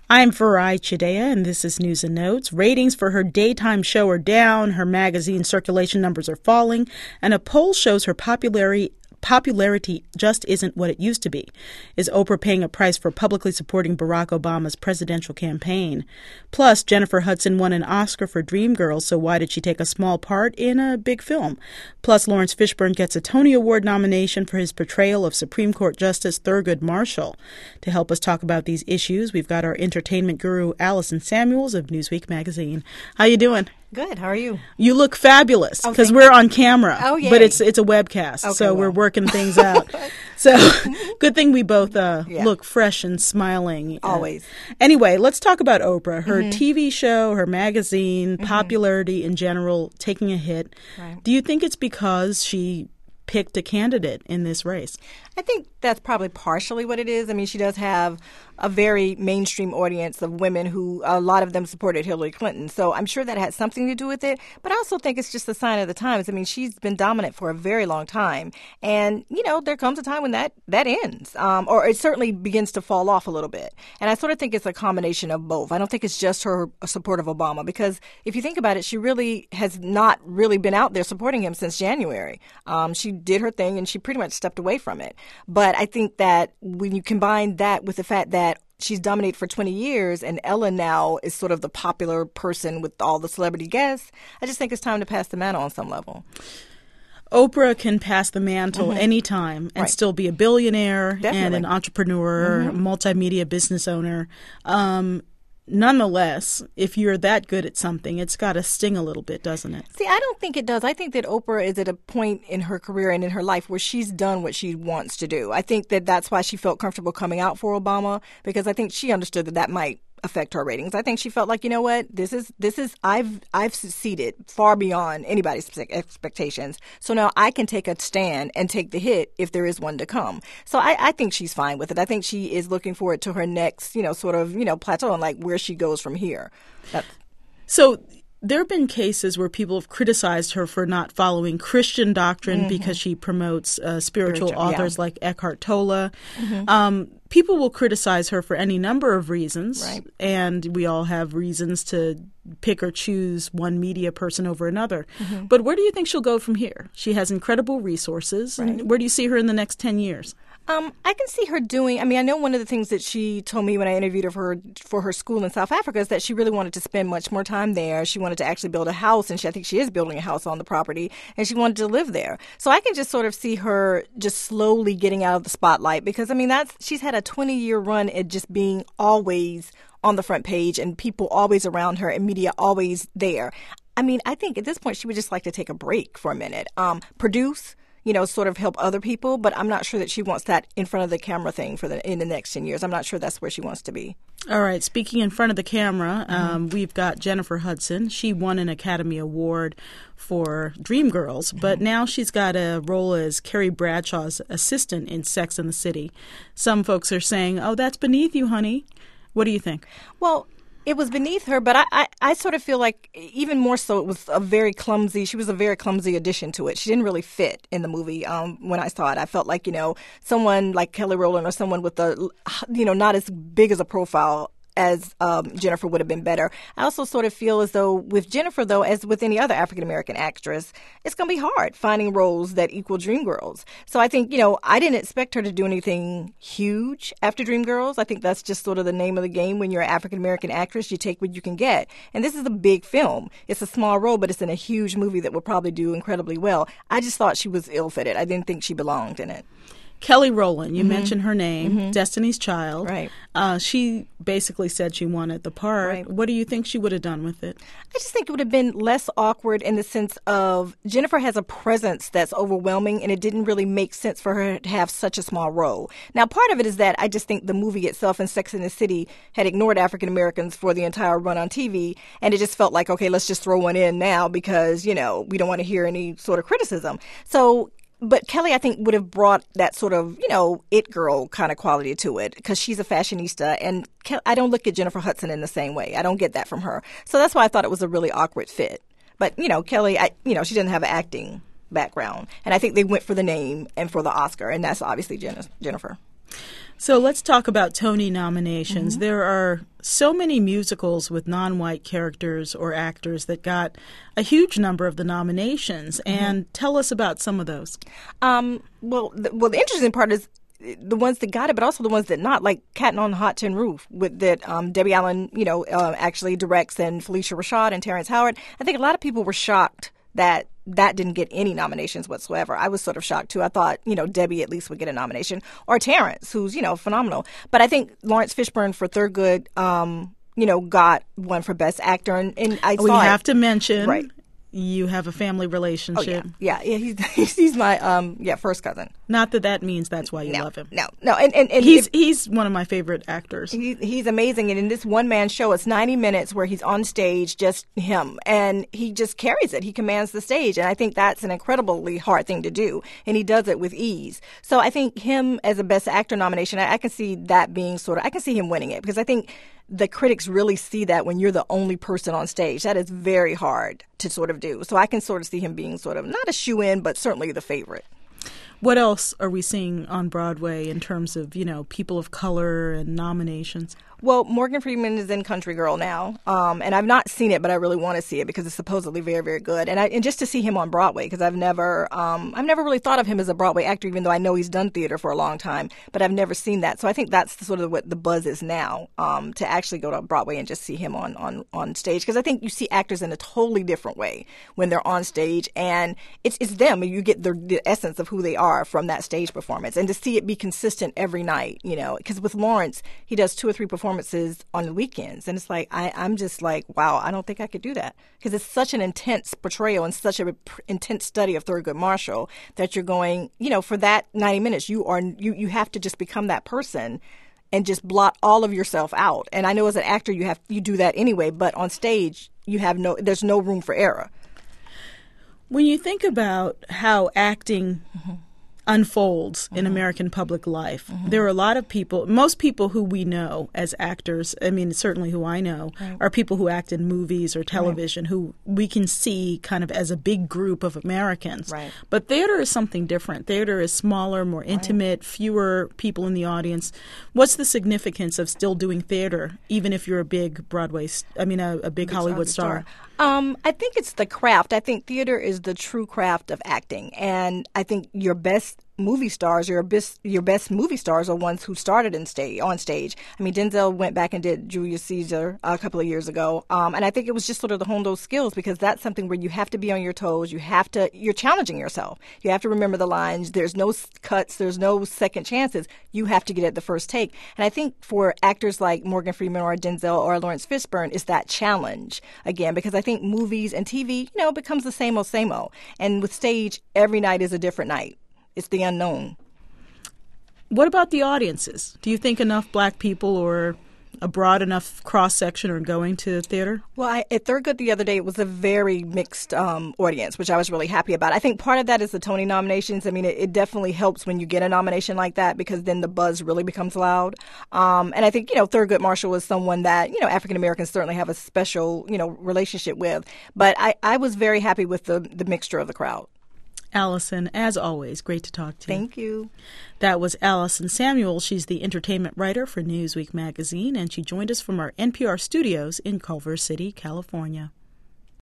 I'm Farai Chidea, and this is News and Notes. Ratings for her daytime show are down, her magazine circulation numbers are falling, and a poll shows her popularity just isn't what it used to be. Is Oprah paying a price for publicly supporting Barack Obama's presidential campaign? Plus, Jennifer Hudson won an Oscar for Dreamgirls, so why did she take a small part in a big film? Plus, Lawrence Fishburne gets a Tony Award nomination for his portrayal of Supreme Court Justice Thurgood Marshall. To help us talk about these issues, we've got our entertainment guru, Allison Samuels of Newsweek magazine. How you doing? Good. How are you? You look fabulous because we're on camera. Oh, yeah. But it's a webcast, okay, so we're working things out. So good thing we both look fresh and smiling. Always. Anyway, let's talk about Oprah. Her TV show, her magazine, popularity in general, taking a hit. Right. Do you think it's because she picked a candidate in this race? I think that's probably partially what it is. I mean, she does have a very mainstream audience of women who, a lot of them supported Hillary Clinton. So I'm sure that had something to do with it. But I also think it's just a sign of the times. I mean, she's been dominant for a very long time. And, you know, there comes a time when that ends, or it certainly begins to fall off a little bit. And I sort of think it's a combination of both. I don't think it's just her support of Obama, because if you think about it, she really has not really been out there supporting him since January. She did her thing and she pretty much stepped away from it. But I think that when you combine that with the fact that she's dominated for 20 years and Ellen now is sort of the popular person with all the celebrity guests, I just think it's time to pass the mantle on some level. Oprah can pass the mantle anytime and still be a billionaire and an entrepreneur, multimedia business owner. Nonetheless, if you're that good at something, it's got to sting a little bit, doesn't it? See, I don't think it does. I think that Oprah is at a point in her career and in her life where she's done what she wants to do. I think that that's why she felt comfortable coming out for Obama, because I think she understood that might affect her ratings. I think she felt like, you know what, I've succeeded far beyond anybody's expectations. So now I can take a stand and take the hit if there is one to come. So I think she's fine with it. I think she is looking forward to her next, plateau and like where she goes from here. So there have been cases where people have criticized her for not following Christian doctrine because she promotes spiritual authors like Eckhart Tolle. People will criticize her for any number of reasons, and we all have reasons to pick or choose one media person over another. But where do you think she'll go from here? She has incredible resources. And where do you see her in the next 10 years? I can see her doing, I know one of the things that she told me when I interviewed her for her school in South Africa is that she really wanted to spend much more time there. She wanted to actually build a house, and I think she is building a house on the property, and she wanted to live there. So I can just sort of see her just slowly getting out of the spotlight, because, she's had a 20-year run at just being always on the front page and people always around her and media always there. I think at this point she would just like to take a break for a minute, produce, sort of help other people, but I'm not sure that she wants that in front of the camera thing in the next 10 years. I'm not sure that's where she wants to be. All right. Speaking in front of the camera, we've got Jennifer Hudson. She won an Academy Award for Dreamgirls, but now she's got a role as Carrie Bradshaw's assistant in Sex and the City. Some folks are saying, oh, that's beneath you, honey. What do you think? Well, it was beneath her, but I sort of feel like even more so she was a very clumsy addition to it. She didn't really fit in the movie when I saw it. I felt like, someone like Kelly Rowland or someone with not as big as a profile as Jennifer would have been better. I also sort of feel as though with Jennifer, though, as with any other African-American actress, it's going to be hard finding roles that equal Dreamgirls. So I think, I didn't expect her to do anything huge after Dreamgirls. I think that's just sort of the name of the game. When you're an African-American actress, you take what you can get. And this is a big film. It's a small role, but it's in a huge movie that will probably do incredibly well. I just thought she was ill-fitted. I didn't think she belonged in it. Kelly Rowland, you mentioned her name, Destiny's Child. Right. She basically said she wanted the part. Right. What do you think she would have done with it? I just think it would have been less awkward in the sense of Jennifer has a presence that's overwhelming, and it didn't really make sense for her to have such a small role. Now, part of it is that I just think the movie itself and Sex and the City had ignored African Americans for the entire run on TV, and it just felt like, okay, let's just throw one in now because, we don't want to hear any sort of criticism. But Kelly, I think, would have brought that sort of, it girl kind of quality to it because she's a fashionista. And I don't look at Jennifer Hudson in the same way. I don't get that from her. So that's why I thought it was a really awkward fit. But, Kelly, she didn't have an acting background. And I think they went for the name and for the Oscar. And that's obviously Jennifer. So let's talk about Tony nominations. There are so many musicals with non-white characters or actors that got a huge number of the nominations. And tell us about some of those. Well, the interesting part is the ones that got it, but also the ones that not, like Cat on the Hot Tin Roof, that Debbie Allen, actually directs, and Felicia Rashad and Terrence Howard. I think a lot of people were shocked that didn't get any nominations whatsoever. I was sort of shocked, too. I thought, Debbie at least would get a nomination, or Terrence, who's, phenomenal. But I think Lawrence Fishburne for Thurgood, got one for Best Actor. And we have to mention, right, you have a family relationship. Oh, yeah. He's my first cousin. Not that means that's why you love him. No, and he's one of my favorite actors. He's amazing, and in this one-man show, it's 90 minutes where he's on stage, just him, and he just carries it. He commands the stage, and I think that's an incredibly hard thing to do, and he does it with ease. So I think him as a Best Actor nomination, I can see that being I can see him winning it, because I think the critics really see that when you're the only person on stage. That is very hard to sort of do. So I can sort of see him being sort of not a shoe-in, but certainly the favorite. What else are we seeing on Broadway in terms of, people of color and nominations? Well, Morgan Freeman is in Country Girl now, and I've not seen it, but I really want to see it because it's supposedly very, very good. And just to see him on Broadway, because I've never really thought of him as a Broadway actor, even though I know he's done theater for a long time, but I've never seen that. So I think that's sort of what the buzz is now, to actually go to Broadway and just see him on stage, because I think you see actors in a totally different way when they're on stage, and it's them, and you get the essence of who they are from that stage performance, and to see it be consistent every night, because with Lawrence, he does 2 or 3 performances on the weekends, and it's like I'm just like, wow, I don't think I could do that, because it's such an intense portrayal and such an intense study of Thurgood Marshall that you're going, for that 90 minutes, you have to just become that person and just blot all of yourself out. And I know as an actor you do that anyway, but on stage there's no room for error. When you think about how acting unfolds in American public life, there are a lot of people, most people who we know as actors, I mean, certainly who I know, are people who act in movies or television, who we can see kind of as a big group of Americans. Right. But theater is something different. Theater is smaller, more intimate, fewer people in the audience. What's the significance of still doing theater, even if you're a big a big Hollywood star? I think it's the craft. I think theater is the true craft of acting, and I think your best movie stars, your best movie stars are ones who started on stage. I mean, Denzel went back and did Julius Caesar a couple of years ago, and I think it was just sort of to hone those skills, because that's something where you have to be on your toes. You're challenging yourself. You have to remember the lines. There's no cuts. There's no second chances. You have to get it the first take. And I think for actors like Morgan Freeman or Denzel or Lawrence Fishburne, it's that challenge again, because I think movies and TV, becomes the same old, same old. And with stage, every night is a different night. It's the unknown. What about the audiences? Do you think enough black people or a broad enough cross-section are going to theater? Well, at Thurgood the other day, it was a very mixed audience, which I was really happy about. I think part of that is the Tony nominations. I mean, it definitely helps when you get a nomination like that, because then the buzz really becomes loud. And I think, Thurgood Marshall is someone that, African-Americans certainly have a special, relationship with. But I was very happy with the mixture of the crowd. Allison, as always, great to talk to you. Thank you. That was Allison Samuel. She's the entertainment writer for Newsweek magazine, and she joined us from our NPR studios in Culver City, California.